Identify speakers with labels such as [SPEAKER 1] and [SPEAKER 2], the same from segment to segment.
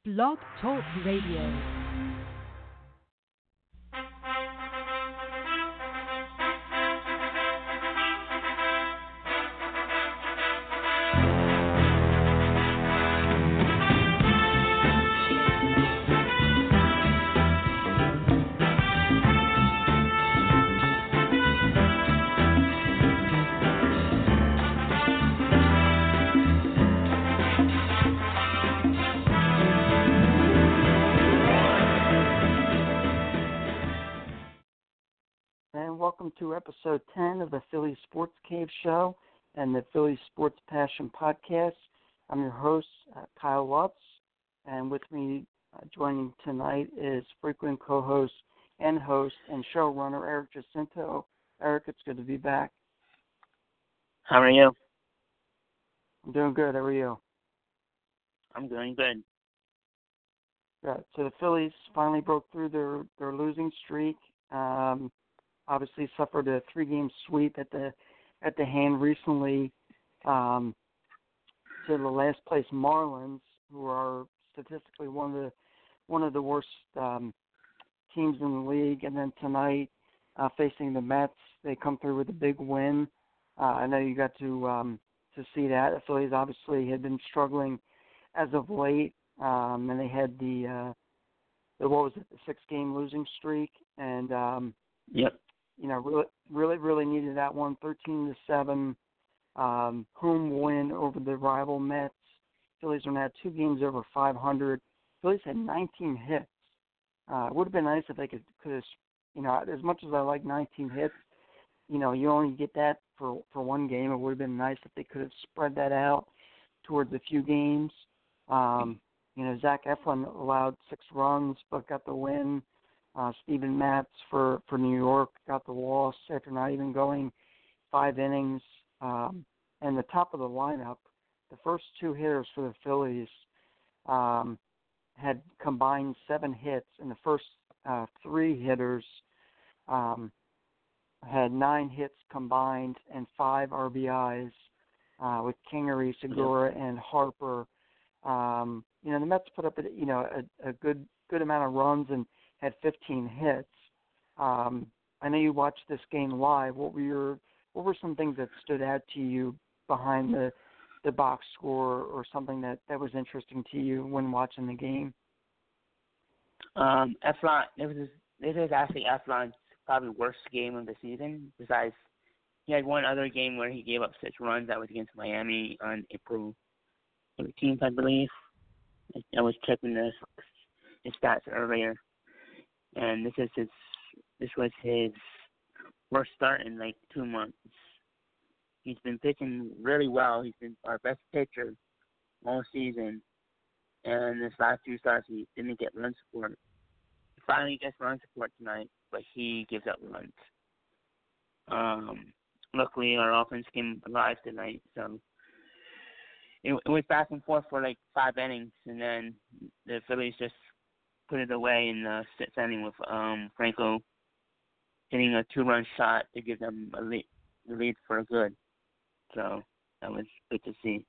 [SPEAKER 1] Blog Talk Radio.
[SPEAKER 2] Welcome to episode 10 of the Philly Sports Cave Show and the Philly Sports Passion Podcast. I'm your host, Kyle Lutz, and with me joining tonight is frequent co-host and host and showrunner Eric Jacinto. Eric, it's good to be back.
[SPEAKER 3] How are you?
[SPEAKER 2] I'm doing good. How are you?
[SPEAKER 3] I'm doing good.
[SPEAKER 2] Good. So the Phillies finally broke through their losing streak. Obviously suffered a 3-game sweep at the hand recently to the last place Marlins, who are statistically one of the worst teams in the league. And then tonight, facing the Mets, they come through with a big win. I know you got to see that. The Phillies obviously had been struggling as of late, and they had the 6-game losing streak, and
[SPEAKER 3] Yep.
[SPEAKER 2] You know, really needed that one. 13-7 home win over the rival Mets. Phillies are now 2 games over 500. Phillies had 19 hits. It would have been nice if they could have, you know, as much as I like 19 hits, you know, you only get that for one game. It would have been nice if they could have spread that out towards a few games. You know, Zach Eflin allowed 6 runs but got the win. Steven Matz for New York got the loss after not even going 5 innings. And the top of the lineup, the first 2 hitters for the Phillies had combined 7 hits, and the first 3 hitters had 9 hits combined and 5 RBIs with Kingery, Segura, and Harper. You know, the Mets put up a good amount of runs and had 15 hits. I know you watched this game live. What were some things that stood out to you behind the box score, or something that was interesting to you when watching the game?
[SPEAKER 3] Eflin, this is actually Eflin's probably worst game of the season. Besides, he had one other game where he gave up 6 runs. That was against Miami on April 13th, I believe. I was checking his stats earlier. And this was his worst start in like 2 months. He's been pitching really well. He's been our best pitcher all season. And this last 2 starts, he didn't get run support. He finally gets run support tonight, but he gives up runs. Luckily, our offense came alive tonight, so it was back and forth for like 5 innings, and then the Phillies just put it away in the 6th inning with Franco hitting a 2-run shot to give them the lead for good. So that was good to see.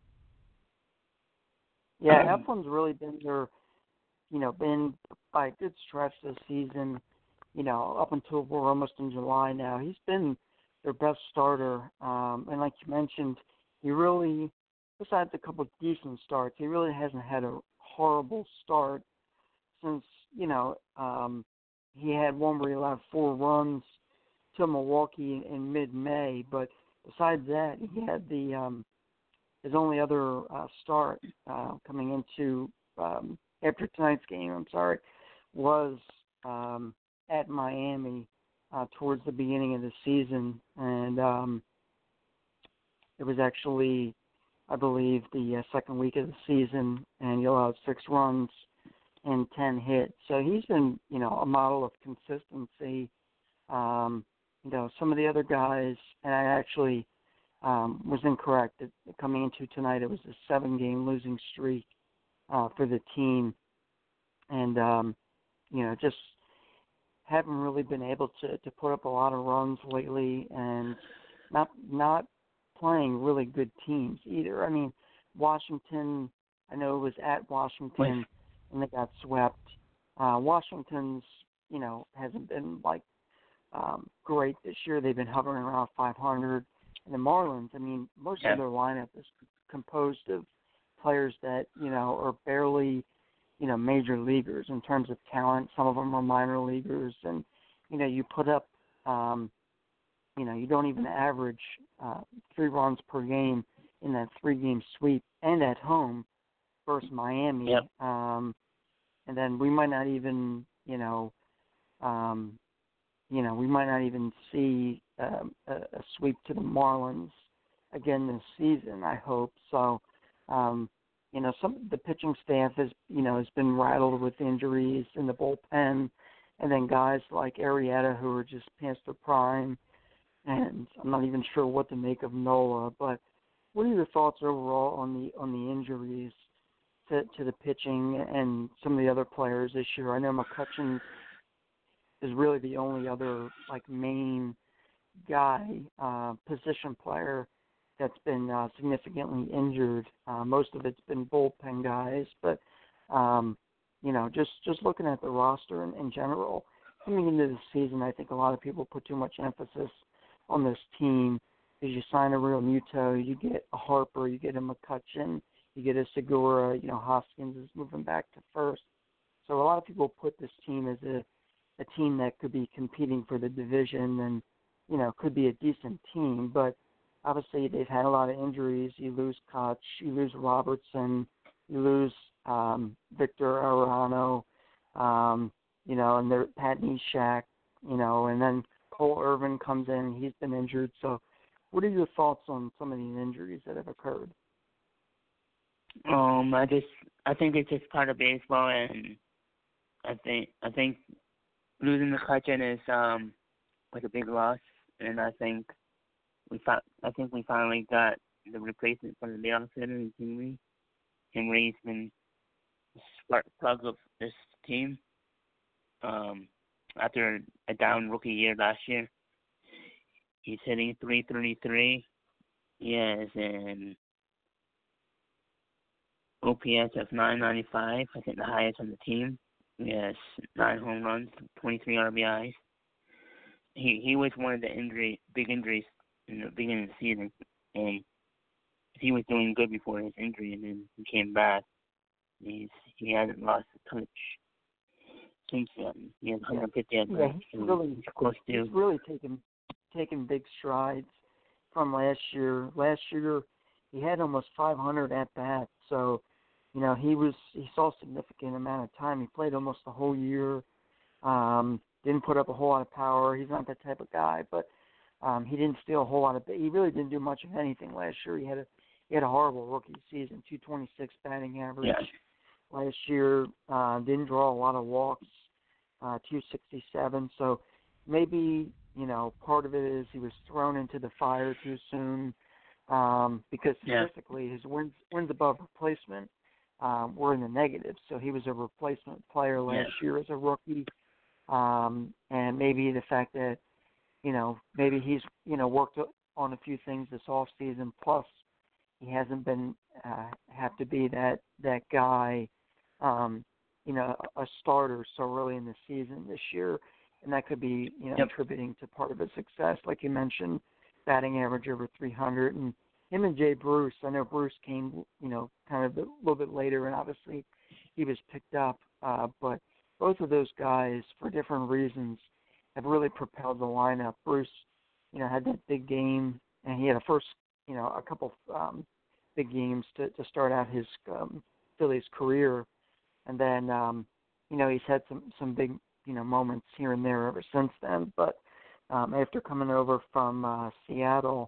[SPEAKER 2] Yeah, Eflin's really been been by a good stretch this season. You know, up until we're almost in July now, he's been their best starter. And like you mentioned, he really, besides a couple of decent starts, he really hasn't had a horrible start since, you know, he had one where he allowed 4 runs to Milwaukee in mid-May. But besides that, he had his only other start coming into after tonight's game, was at Miami towards the beginning of the season. And it was actually, I believe, the second week of the season, and he allowed 6 runs and 10 hits. So he's been, you know, a model of consistency. You know, some of the other guys, and I actually was incorrect. Coming into tonight, it was a 7-game losing streak for the team. And, you know, just haven't really been able to put up a lot of runs lately, and not playing really good teams either. I mean, Washington, I know it was at Washington, and they got swept. Washington's, hasn't been great this year. They've been hovering around 500. And the Marlins, I mean, most of their lineup is composed of players that, are barely, major leaguers in terms of talent. Some of them are minor leaguers. And, you put up, you don't even average 3 runs per game in that 3-game sweep and at home versus Miami.
[SPEAKER 3] Yep.
[SPEAKER 2] And then we might not even, we might not even see a sweep to the Marlins again this season, I hope. So, the pitching staff has been rattled with injuries in the bullpen, and then guys like Arrieta who are just past their prime, and I'm not even sure what to make of Nola. But what are your thoughts overall on the injuries to the pitching and some of the other players this year? I know McCutcheon is really the only other main guy, position player that's been significantly injured. Most of it's been bullpen guys, but just looking at the roster in general, coming into the season, I think a lot of people put too much emphasis on this team because you sign a Real Muto, you get a Harper, you get a McCutcheon, you get a Segura, Hoskins is moving back to first. So a lot of people put this team as a team that could be competing for the division and, could be a decent team. But obviously they've had a lot of injuries. You lose Koch, you lose Robertson, you lose Victor Arano, and they're Pat Neshek, and then Cole Irvin comes in. He's been injured. So what are your thoughts on some of these injuries that have occurred?
[SPEAKER 3] I think it's just part of baseball, and I think losing McCutcheon is was a big loss, and I think we finally got the replacement for the outfitter in Henry. Henry's been the spark plug of this team. After a down rookie year last year, he's hitting .333. He has an OPS of .995, I think the highest on the team. He has 9 home runs, 23 RBIs. He was one of the big injuries in the beginning of the season, and he was doing good before his injury, and then he came back. He hasn't lost a touch since then. He has 150 at bats.
[SPEAKER 2] He's really taken big strides from last year. Last year he had almost 500 at bats, so he saw a significant amount of time. He played almost the whole year. Didn't put up a whole lot of power. He's not that type of guy, but he didn't steal a whole lot of. He really didn't do much of anything last year. He had a horrible rookie season, 226 batting average.
[SPEAKER 3] Yeah.
[SPEAKER 2] Last year, didn't draw a lot of walks, 267. So maybe part of it is he was thrown into the fire too soon, because statistically his wins above replacement were in the negative. So he was a replacement player last year as a rookie. And maybe the fact that, maybe he's, worked on a few things this off season, plus he hasn't been, have to be that guy, a starter so early in the season this year. And that could be, contributing to part of his success. Like you mentioned, batting average over 300. And him and Jay Bruce, I know Bruce came, kind of a little bit later, and obviously he was picked up, but both of those guys, for different reasons, have really propelled the lineup. Bruce, had that big game, and he had a couple big games to start out his Phillies career, and then he's had some big moments here and there ever since then. But after coming over from Seattle,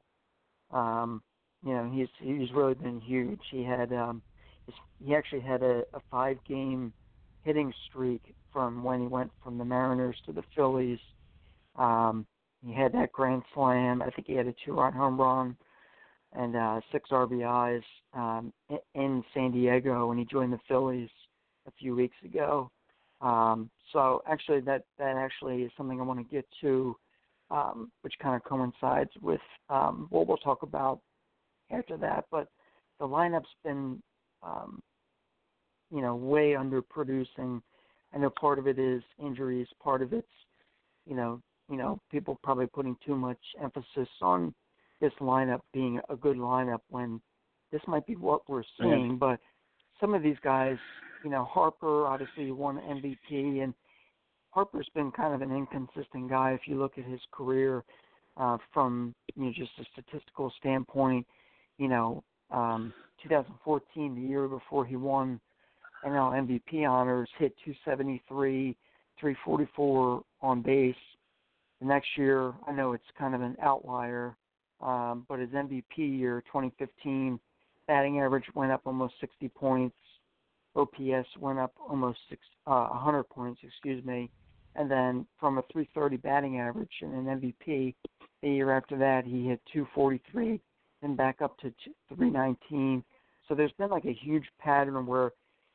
[SPEAKER 2] he's really been huge. He actually had a 5-game hitting streak from when he went from the Mariners to the Phillies. He had that grand slam. I think he had a 2-run home run and 6 RBIs in San Diego when he joined the Phillies a few weeks ago. So actually that actually is something I want to get to, which kind of coincides with what we'll talk about after that. But the lineup's been way underproducing. I know part of it is injuries, part of it's, people probably putting too much emphasis on this lineup being a good lineup when this might be what we're seeing.
[SPEAKER 3] Yeah.
[SPEAKER 2] But some of these guys, Harper obviously won MVP, and Harper's been kind of an inconsistent guy if you look at his career from just a statistical standpoint. 2014, the year before he won NL MVP honors, hit 273, 344 on base. The next year, I know it's kind of an outlier, but his MVP year, 2015, batting average went up almost 60 points. OPS went up almost 100 points, and then from a 330 batting average and an MVP, the year after that he hit 243, then back up to 319. So there's been like a huge pattern where,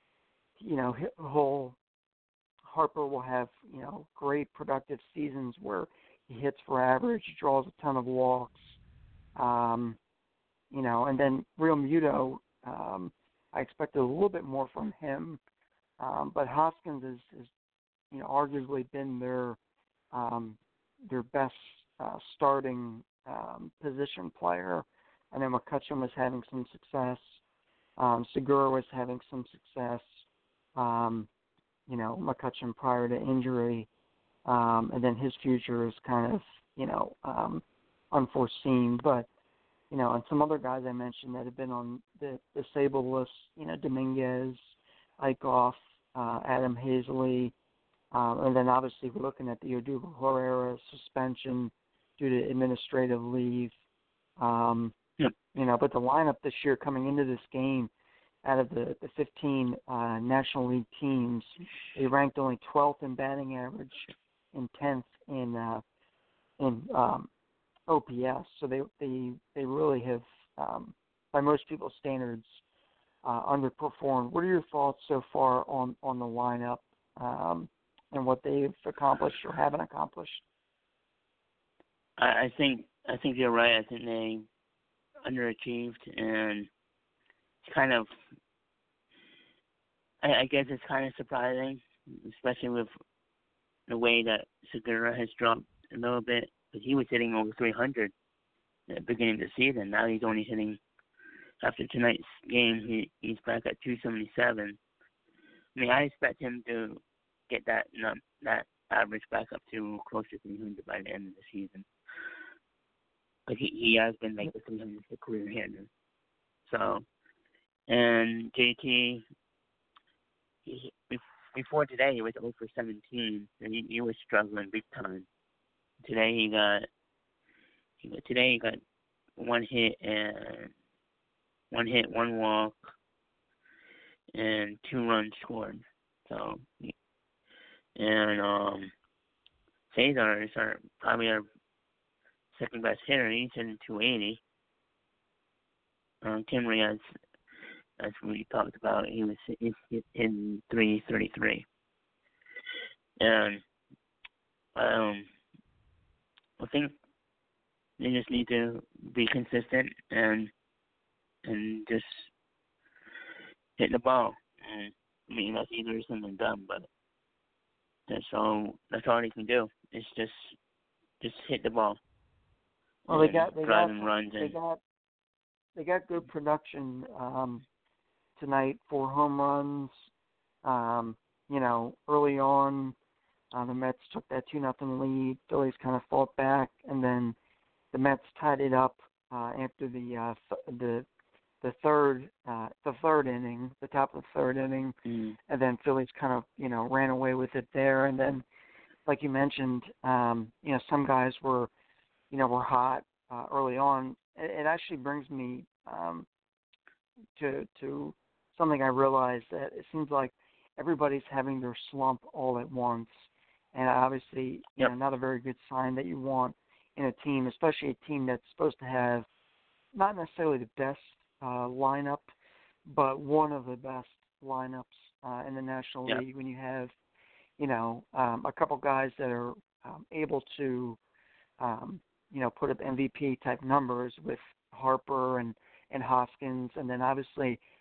[SPEAKER 2] Harper will have, great productive seasons where he hits for average, draws a ton of walks, and then Real Muto, I expected a little bit more from him, but Hoskins is arguably been their best starting position player. I know McCutchen was having some success. Segura was having some success. McCutchen prior to injury, and then his future is kind of unforeseen. But and some other guys I mentioned that have been on the disabled list, Dominguez, Eichhoff, Adam Hazley, and then obviously we're looking at the Odubel Herrera suspension due to administrative leave. But the lineup this year coming into this game, out of the 15 National League teams, they ranked only 12th in batting average and 10th in OPS. So they really have, by most people's standards, underperformed. What are your thoughts so far on the lineup and what they've accomplished or haven't accomplished?
[SPEAKER 3] I think you're right. I think they underachieved, and it's kind of, I guess it's kind of surprising, especially with the way that Segura has dropped a little bit. But he was hitting over 300 at the beginning of the season. Now he's only hitting, after tonight's game, he's back at 277. I mean, I expect him to get that average back up to close to 300 by the end of the season. But he has been like the 300 career hitter. So, and JT, before today, he was 0 for 17, and he was struggling big time. Today he got one hit, one walk, and 2 runs scored. So, and Cesar is probably our second best hitter. He's hitting 280. Kinry, as we talked about, he's hitting 333. And I think they just need to be consistent and just hit the ball. And, I mean, that's either something dumb, but that's all they can do. It's just hit the ball.
[SPEAKER 2] Well, they got good production tonight, 4 home runs. Early on, the Mets took that 2-0 lead. Phillies kind of fought back, and then the Mets tied it up after the third inning, the top of the third inning, and then Phillies kind of ran away with it there. And then, like you mentioned, some guys were hot early on. It actually brings me to something I realized, that it seems like everybody's having their slump all at once, and obviously, not a very good sign that you want in a team, especially a team that's supposed to have not necessarily the best lineup, but one of the best lineups in the National League. When you have, a couple guys that are able to, put up MVP type numbers with Harper and Hoskins, and then obviously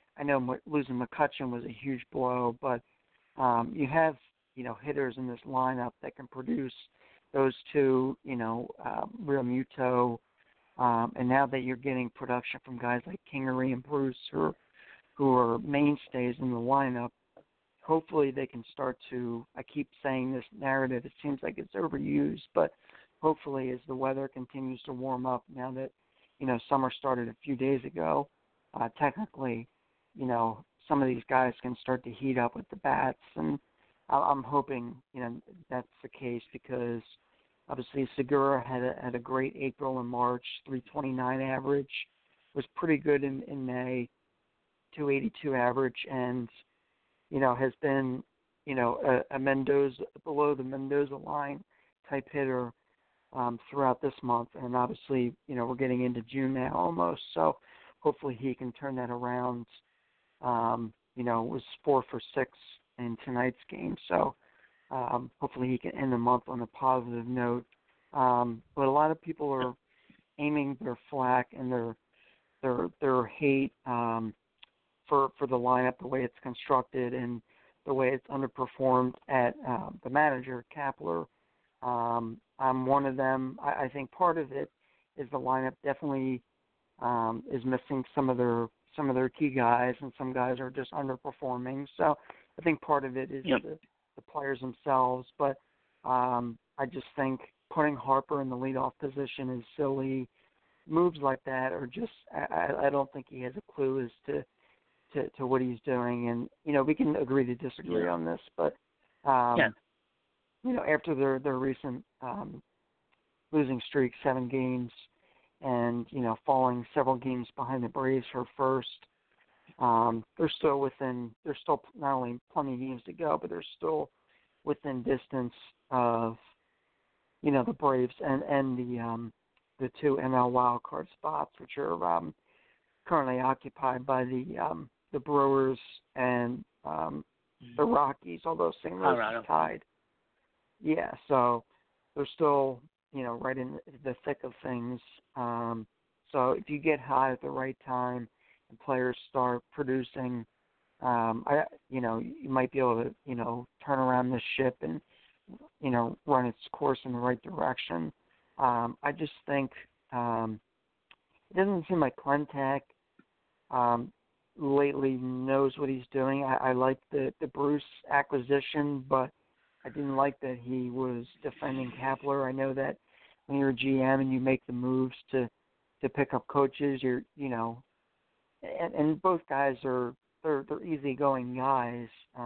[SPEAKER 2] I know losing McCutchen was a huge blow, but you have, hitters in this lineup that can produce those two, Real Muto, and now that you're getting production from guys like Kingery and Bruce who are mainstays in the lineup, hopefully they can start to, I keep saying this narrative, it seems like it's overused, but hopefully as the weather continues to warm up now that, summer started a few days ago, technically, some of these guys can start to heat up with the bats, and I'm hoping, that's the case because obviously Segura had a great April and March, 329 average, was pretty good in May, 282 average, and, has been, a Mendoza, below the Mendoza line type hitter throughout this month. And obviously, we're getting into June now almost, so hopefully he can turn that around. It was 4 for 6 in tonight's game, so hopefully he can end the month on a positive note. But a lot of people are aiming their flack and their hate for the lineup, the way it's constructed and the way it's underperformed at the manager, Kapler. I'm one of them. I think part of it is the lineup definitely is missing some of their key guys, and some guys are just underperforming. So I think part of it is the players themselves. But I just think putting Harper in the leadoff position is silly. Moves like that are just I don't think he has a clue as to what he's doing. And we can agree to disagree on this, but after their recent losing streak, 7 games, and falling several games behind the Braves for first, they're still not only plenty of games to go, but they're still within distance of the Braves and the 2 NL wild card spots, which are currently occupied by the Brewers and the Rockies, although St. Louis is tied. Yeah, so they're still, right in the thick of things. So if you get hot at the right time and players start producing, you might be able to, turn around this ship and, run its course in the right direction. I just think it doesn't seem like Klentak lately knows what he's doing. I like the Bruce acquisition, but I didn't like that he was defending Kapler. I know that when you're a GM and you make the moves to pick up coaches, and both guys they're easygoing guys.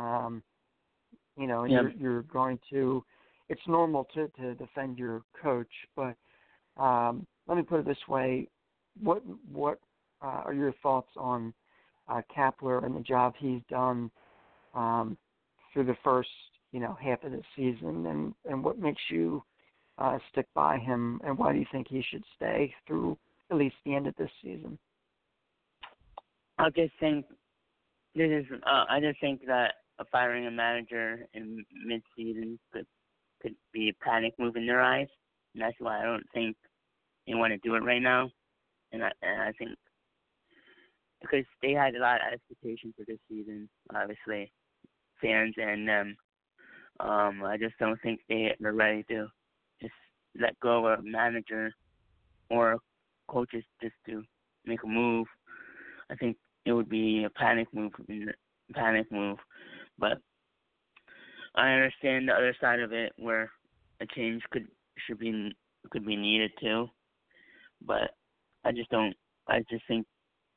[SPEAKER 2] You're going to. It's normal to defend your coach, but let me put it this way: what are your thoughts on Kapler and the job he's done through the first half of the season, and what makes you stick by him, and why do you think he should stay through at least the end of this season?
[SPEAKER 3] I just think that firing a manager in mid-season could be a panic move in their eyes, and that's why I don't think they want to do it right now. And I think because they had a lot of expectations for this season, obviously, fans and them. I just don't think they're ready to just let go of a manager or coaches just to make a move. I think it would be a panic move. But I understand the other side of it, where a change could be needed too. But I just think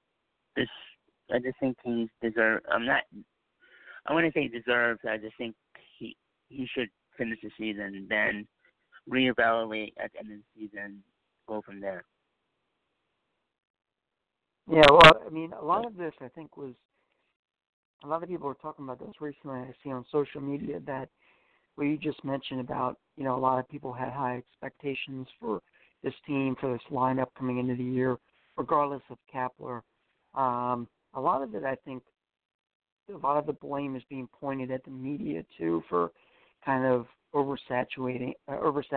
[SPEAKER 3] he deserves. I wouldn't say deserves. I just think he should finish the season, then reevaluate at the end of the season, go from there.
[SPEAKER 2] Yeah, well, I mean, a lot of this, I think, was a lot of people were talking about this recently. I see on social media that what you just mentioned about, a lot of people had high expectations for this team, for this lineup coming into the year, regardless of Kapler. A lot of it, I think, a lot of the blame is being pointed at the media too for kind of oversaturating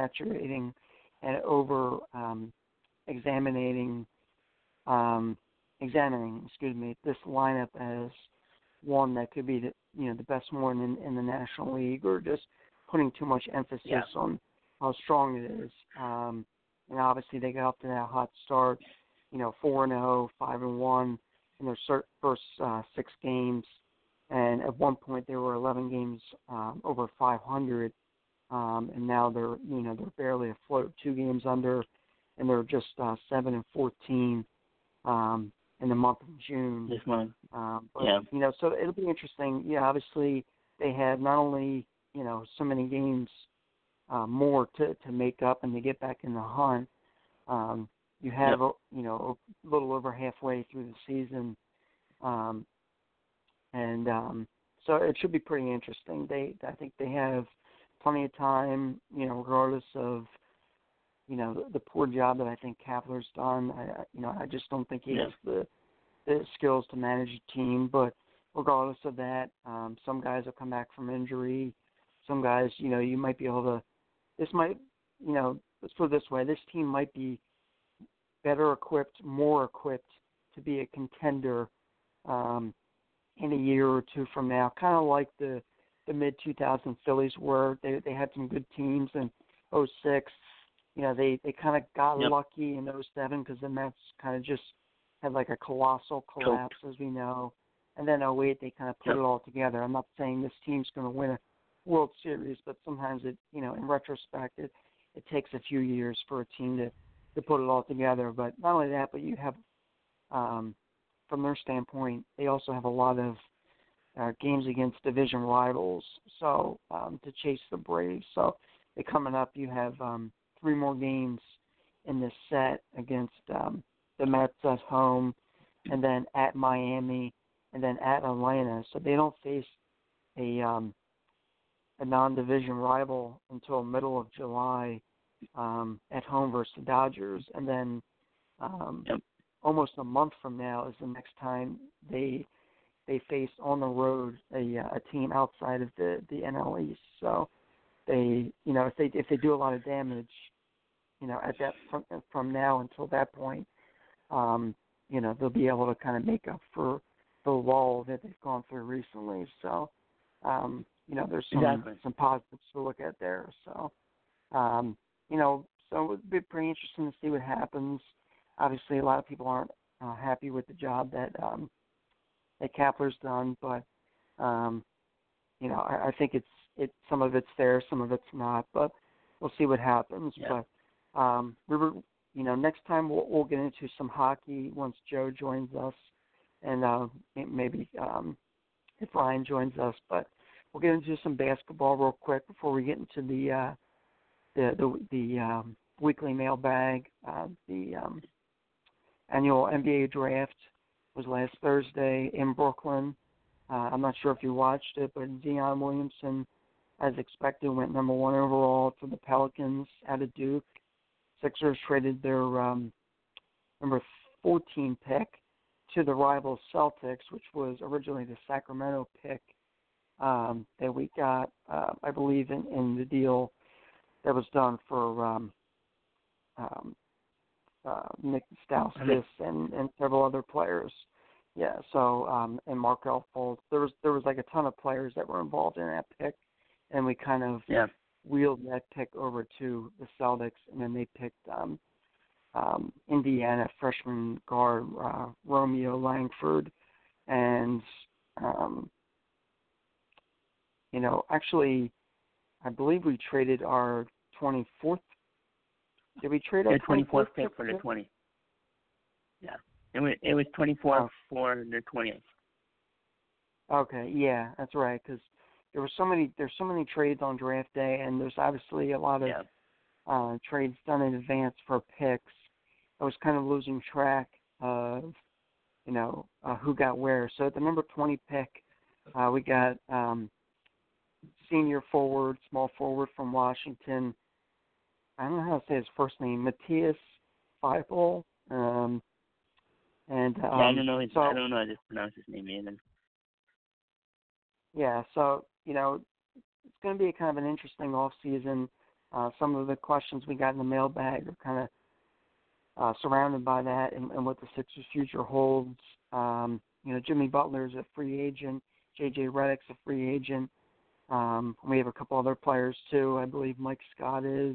[SPEAKER 2] and over examining examining this lineup as one that could be the best one in the National League, or just putting too much emphasis on how strong it is. And obviously they got up to that hot start, 4-0, 5-1 in their first 6 games, and at one point they were 11 games over 500, and now they're barely afloat, 2 games under, and they're just 7-14 in the month of June.
[SPEAKER 3] This month.
[SPEAKER 2] So it'll be interesting. Yeah, obviously they have not only so many games more to make up and to get back in the hunt. You have a little over halfway through the season, so it should be pretty interesting. I think they have plenty of time, regardless of the poor job that I think Kapler's done. I just don't think he has the skills to manage a team. But regardless of that, some guys will come back from injury. Some guys, you might be able to. Let's put it this way: this team might be better equipped, more equipped to be a contender in a year or two from now. Kind of like the mid-2000 Phillies were. They had some good teams in 06. They kind of got lucky in 07 because the Mets kind of just had like a colossal collapse, as we know. And then 08, they kind of put it all together. I'm not saying this team's going to win a World Series, but sometimes in retrospect, it takes a few years for a team to put it all together. But not only that, but you have, from their standpoint, they also have a lot of games against division rivals, so to chase the Braves. So coming up, you have 3 more games in this set against the Mets at home, and then at Miami, and then at Atlanta. So they don't face a non-division rival until middle of July at home versus the Dodgers, and then almost a month from now is the next time they face on the road a team outside of the NL East. So they if they do a lot of damage, at that from now until that point, they'll be able to kind of make up for the lull that they've gone through recently. So there's some positives to look at there. So so it'd be pretty interesting to see what happens. Obviously, a lot of people aren't happy with the job that Kapler's done, but I think it's some of it's fair, some of it's not, but we'll see what happens.
[SPEAKER 3] Yeah.
[SPEAKER 2] But next time we'll get into some hockey once Joe joins us, and maybe if Ryan joins us. But we'll get into some basketball real quick before we get into the weekly mailbag. The annual NBA draft was last Thursday in Brooklyn. I'm not sure if you watched it, but Zion Williamson, as expected, went number 1 overall to the Pelicans out of Duke. Sixers traded their number 14 pick to the rival Celtics, which was originally the Sacramento pick that we got, I believe, in the deal that was done for Nick Stauskas and several other players. Yeah, so and Markelle Fultz. There was like a ton of players that were involved in that pick, and we kind of wheeled that pick over to the Celtics, and then they picked Indiana freshman guard Romeo Langford, and actually, I believe we traded our 24th. Did we trade our
[SPEAKER 3] 24th pick for the 20? Yeah, it was 24th for the 20th.
[SPEAKER 2] Okay, yeah, that's right. Because there's so many trades on draft day, and there's obviously a lot of trades done in advance for picks. I was kind of losing track of who got where. So at the number 20 pick, we got senior forward, small forward from Washington. I don't know how to say his first name, Matthias Feifel.
[SPEAKER 3] I don't know how to pronounce his name either.
[SPEAKER 2] Yeah, so it's going to be kind of an interesting off season. Some of the questions we got in the mailbag are kind surrounded by that and what the Sixers' future holds. Jimmy Butler's a free agent. J.J. Redick's a free agent. We have a couple other players too. I believe Mike Scott is.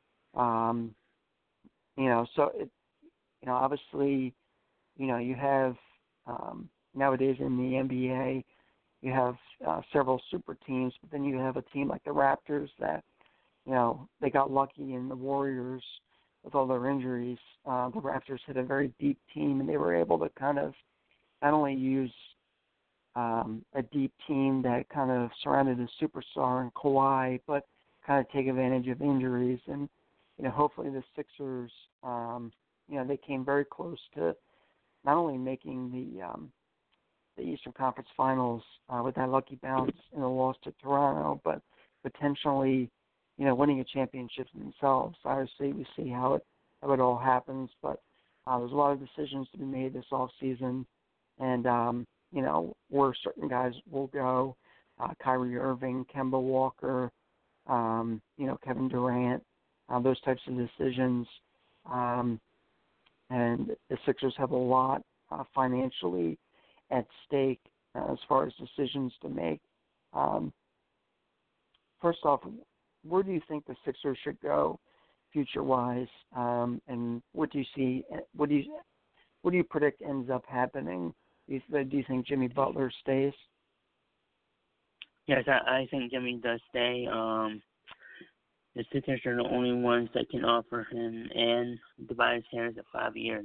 [SPEAKER 2] So it, obviously, you have nowadays in the NBA, you have several super teams, but then you have a team like the Raptors that, they got lucky, in the Warriors with all their injuries. The Raptors had a very deep team, and they were able to kind of not only use a deep team that kind of surrounded a superstar in Kawhi, but kind of take advantage of injuries. And, hopefully the Sixers, they came very close to not only making the Eastern Conference Finals with that lucky bounce in a loss to Toronto, but potentially, winning a championship themselves. Obviously, we see how it all happens, but there's a lot of decisions to be made this offseason, and where certain guys will go, Kyrie Irving, Kemba Walker, Kevin Durant, those types of decisions. And the Sixers have a lot financially at stake as far as decisions to make. First off, where do you think the Sixers should go future-wise, and what do you see? What do you predict ends up happening? Do you think Jimmy Butler stays?
[SPEAKER 3] Yes, I think Jimmy does stay. The Sixers are the only ones that can offer him and Tobias Harris a 5-year,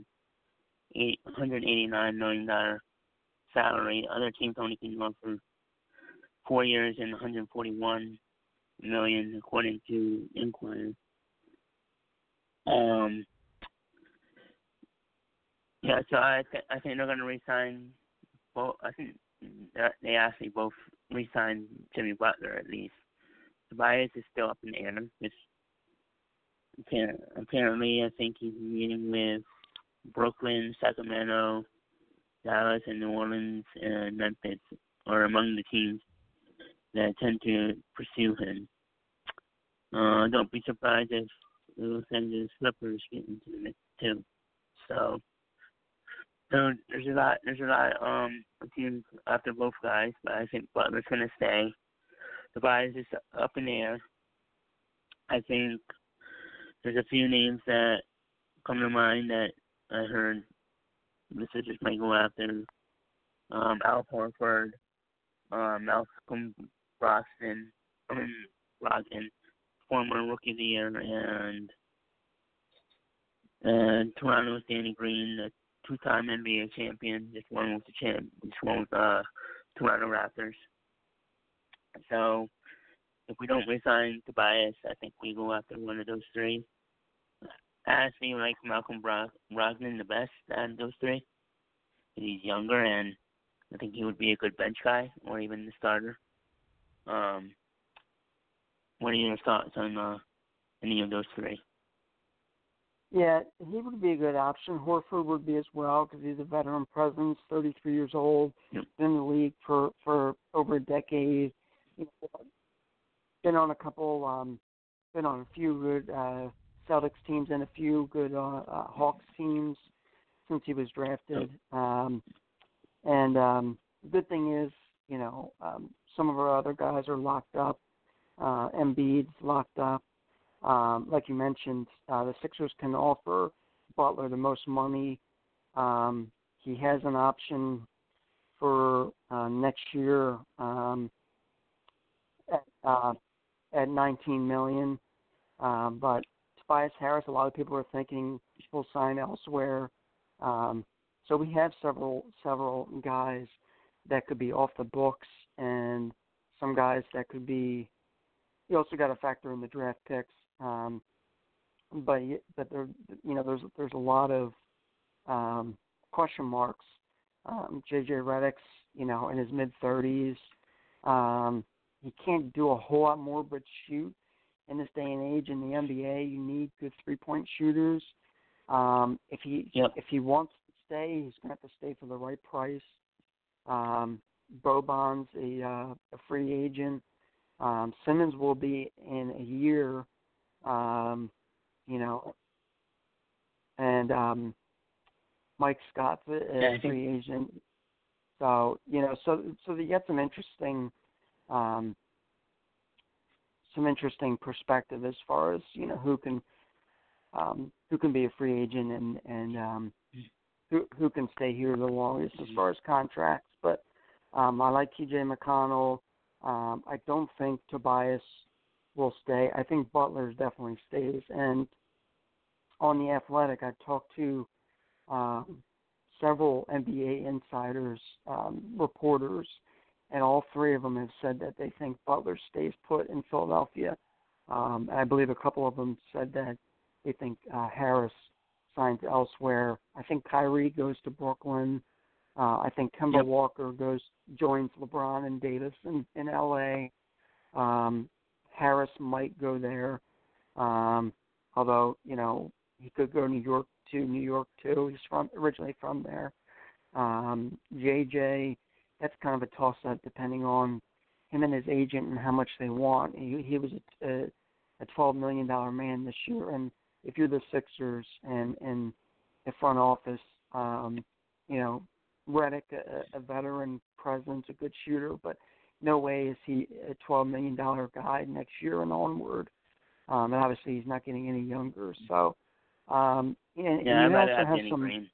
[SPEAKER 3] $189 million salary. Other teams only can offer 4 years and $141 million, according to Inquirer. So I think they're going to re-sign both. I think they actually both re-signed Jimmy Butler at least. Tobias is still up in the air. Apparently, I think he's meeting with Brooklyn, Sacramento, Dallas, and New Orleans, and Memphis are among the teams that tend to pursue him. Don't be surprised if the Los Angeles Clippers get into the mix too. So there's a lot of teams after both guys, but I think Butler's gonna stay. Tobias is up in the air. I think there's a few names that come to mind that I heard the Sixers might go after. Al Horford, Malcolm Brogdon, former Rookie of the Year, and Toronto's Danny Green, the two-time NBA champion. This one with Toronto Raptors. So if we don't resign Tobias, I think we go after one of those three. I actually like Malcolm Brogdon the best out of those three. He's younger, and I think he would be a good bench guy or even the starter. What are your thoughts on any of those three?
[SPEAKER 2] Yeah, he would be a good option. Horford would be as well because he's a veteran presence, 33 years old,
[SPEAKER 3] Yep.
[SPEAKER 2] Been in the league for over a decade. Been on a few good Celtics teams and a few good Hawks teams since he was drafted. The good thing is, some of our other guys are locked up. Embiid's locked up. Like you mentioned, the Sixers can offer Butler the most money. He has an option for next year at $19 million. But Tobias Harris, a lot of people are thinking he'll sign elsewhere. So we have several guys that could be off the books, and some guys that could be. You also got to factor in the draft picks, but there, there's a lot of question marks. J.J. Redick's, in his mid-30s. He can't do a whole lot more but shoot. In this day and age in the NBA, you need good three-point shooters. If he wants to stay, he's going to have to stay for the right price. Boban's a free agent. Simmons will be in a year, and and Mike Scott's a free agent. So so they get some interesting perspective as far as who can be a free agent and who can stay here the longest as far as contracts. But I like TJ McConnell. I don't think Tobias will stay. I think Butler definitely stays. And on The Athletic, I talked to several NBA insiders, reporters, and all three of them have said that they think Butler stays put in Philadelphia. And I believe a couple of them said that they think Harris signs elsewhere. I think Kyrie goes to Brooklyn. I think Kemba Walker joins LeBron and Davis in L.A. Harris might go there, although he could go to New York too. He's originally from there. JJ, that's kind of a toss-up depending on him and his agent and how much they want. He was a $12 million man this year, and if you're the Sixers and the front office, Redick, a veteran presence, a good shooter, but no way is he a $12 million guy next year and onward. And obviously he's not getting any younger. So,
[SPEAKER 3] I'd rather have Danny Green.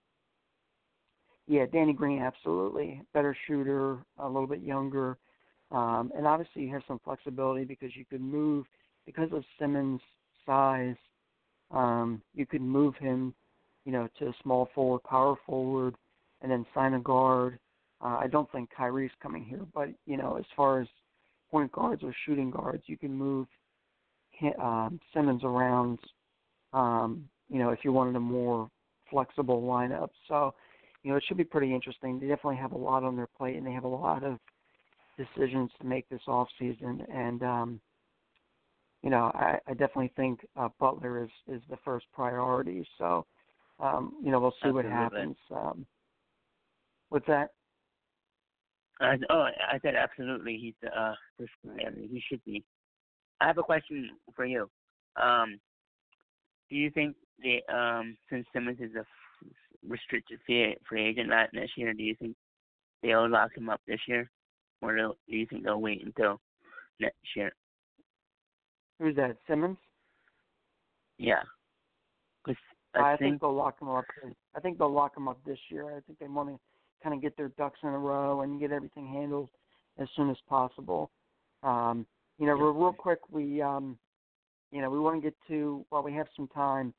[SPEAKER 2] Yeah, Danny Green, absolutely. Better shooter, a little bit younger. And obviously you have some flexibility because you could move, because of Simmons' size, you could move him, to a small forward, power forward, and then sign a guard. I don't think Kyrie's coming here, but, as far as point guards or shooting guards, you can move Simmons around, if you wanted a more flexible lineup. So, it should be pretty interesting. They definitely have a lot on their plate, and they have a lot of decisions to make this offseason. And, I definitely think Butler is the first priority. So, we'll see what happens. What's that?
[SPEAKER 3] I said absolutely. He's the first priority. He should be. I have a question for you. Do you think since Simmons is a restricted free agent not next year, do you think they'll lock him up this year, or do you think they'll wait until next year?
[SPEAKER 2] Who's that? Simmons?
[SPEAKER 3] Yeah.
[SPEAKER 2] I think they'll lock him up. I think they'll lock him up this year. I think they want to kind of get their ducks in a row and get everything handled as soon as possible. Real quick, we want to get to, while we have some time,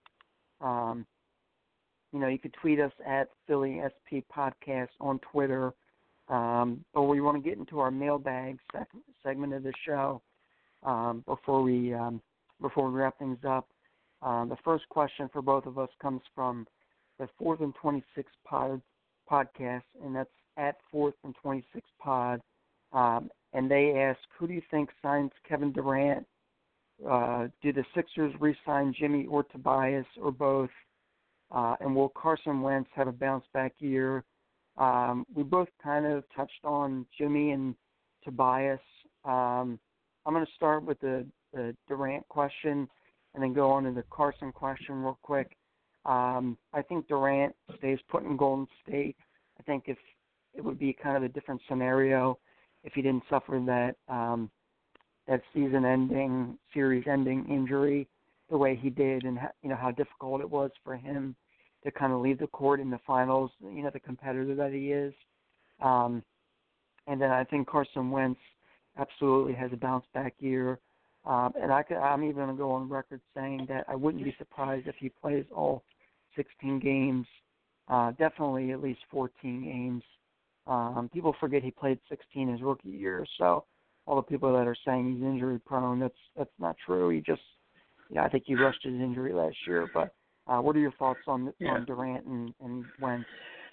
[SPEAKER 2] you could tweet us at Philly SP Podcast on Twitter, or we want to get into our mailbag segment of the show before we wrap things up. The first question for both of us comes from the 4th and 26 podcast, and that's at 4th and 26 pod. And they ask, who do you think signs Kevin Durant? Do the Sixers re-sign Jimmy or Tobias or both? And will Carson Wentz have a bounce-back year? We both kind of touched on Jimmy and Tobias. I'm going to start with the Durant question and then go on to the Carson question real quick. I think Durant stays put in Golden State. I think if it would be kind of a different scenario if he didn't suffer that season-ending, series-ending injury the way he did, and how difficult it was for him to kind of leave the court in the finals. The competitor that he is. And then I think Carson Wentz absolutely has a bounce-back year. And I'm even going to go on record saying that I wouldn't be surprised if he plays all 16 games, definitely at least 14 games. People forget he played 16 his rookie year, so all the people that are saying he's injury prone, that's not true. He just, I think he rushed his injury last year. But what are your thoughts on Durant and Wentz?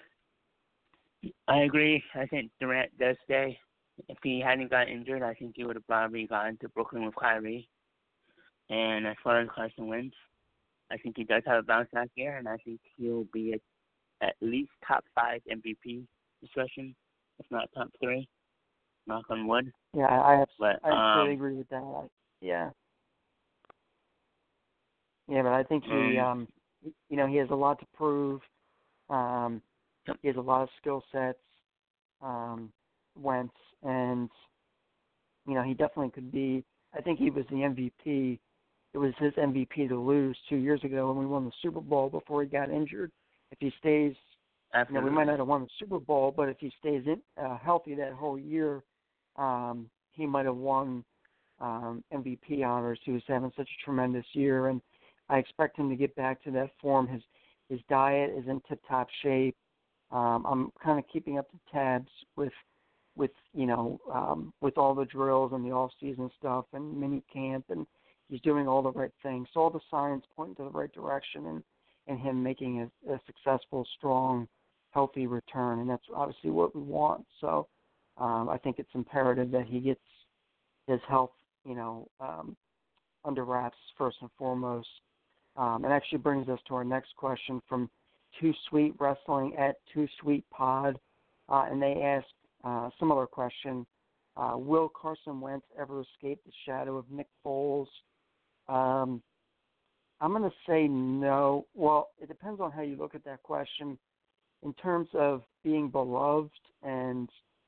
[SPEAKER 3] I agree. I think Durant does stay. If he hadn't got injured, I think he would have probably gone to Brooklyn with Kyrie. And as far as Carson Wentz, I think he does have a bounce back year, and I think he'll be at least top 5 MVP discussion, if not top 3. Knock on wood.
[SPEAKER 2] Yeah, I absolutely agree with that. Yeah, but I think he he has a lot to prove.
[SPEAKER 3] Yep.
[SPEAKER 2] He has a lot of skill sets, Wentz, and, he definitely could be. I think he was the MVP. It was his MVP to lose 2 years ago when we won the Super Bowl before he got injured. If he stays, we might not have won the Super Bowl, but if he stays healthy that whole year, he might have won MVP honors. He was having such a tremendous year, and I expect him to get back to that form. His diet is in tip-top shape. I'm kind of keeping up the tabs with all the drills and the off-season stuff and mini camp, and he's doing all the right things. So all the signs point to the right direction, and him making a successful, strong, healthy return, and that's obviously what we want. So I think it's imperative that he gets his health, under wraps first and foremost. It actually brings us to our next question from Too Sweet Wrestling at Too Sweet Pod, and they ask a similar question: will Carson Wentz ever escape the shadow of Nick Foles? I'm going to say no. Well, it depends on how you look at that question. In terms of being beloved, and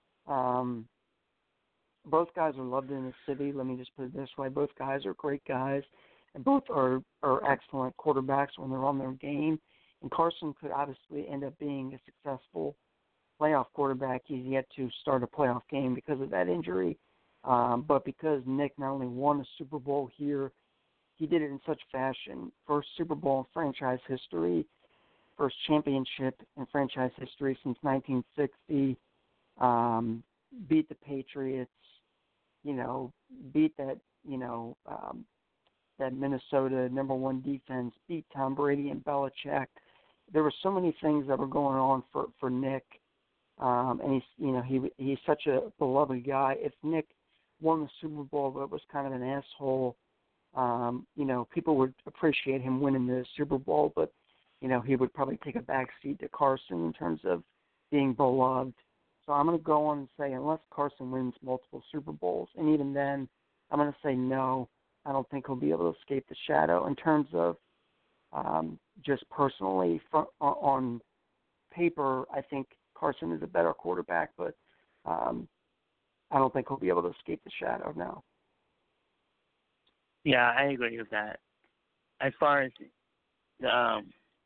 [SPEAKER 2] both guys are loved in the city. Let me just put it this way: both guys are great guys, and both are excellent quarterbacks when they're on their game. And Carson could obviously end up being a successful playoff quarterback. He's yet to start a playoff game because of that injury. But because Nick not only won a Super Bowl here, he did it in such fashion. First Super Bowl in franchise history, first championship in franchise history since 1960. Beat the Patriots, beat that, that Minnesota #1 defense, beat Tom Brady and Belichick. There were so many things that were going on for Nick, and he's such a beloved guy. If Nick won the Super Bowl but was kind of an asshole, people would appreciate him winning the Super Bowl, but he would probably take a back seat to Carson in terms of being beloved. So I'm going to go on and say unless Carson wins multiple Super Bowls, and even then, I'm going to say no. I don't think he'll be able to escape the shadow. In terms of just personally, on paper, I think Carson is a better quarterback, but I don't think he'll be able to escape the shadow now.
[SPEAKER 3] Yeah, I agree with that. As far as the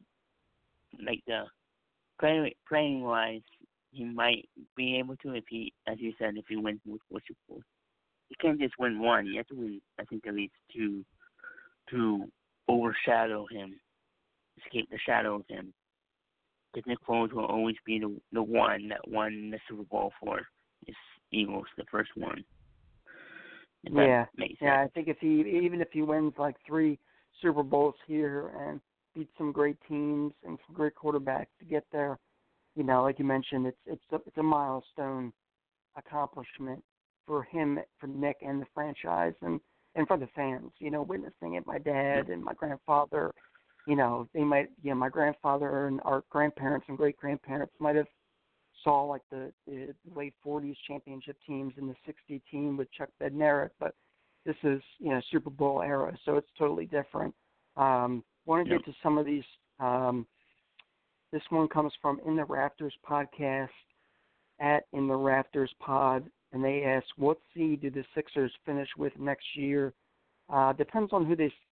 [SPEAKER 3] playing wise, he might be able to if he, as you said, if he wins multiple Super Bowls. You can't just win one. You have to win, I think, at least two to overshadow him, escape the shadow of him. Because Nick Foles will always be the one that won the Super Bowl for his Eagles, the first one.
[SPEAKER 2] Yeah, I think even if he wins like 3 Super Bowls here and beats some great teams and some great quarterbacks to get there, like you mentioned, it's a milestone accomplishment for him, for Nick and the franchise, and for the fans. Witnessing it, my dad and my grandfather, they might, my grandfather and our grandparents and great grandparents might have saw like the late 40s championship teams and the 60 team with Chuck Bednarik, but this is Super Bowl era, so it's totally different. Want to get to some of these. This one comes from In the Rafters podcast at In the Rafters Pod, and they ask, what seed do the Sixers finish with next year? Depends on who they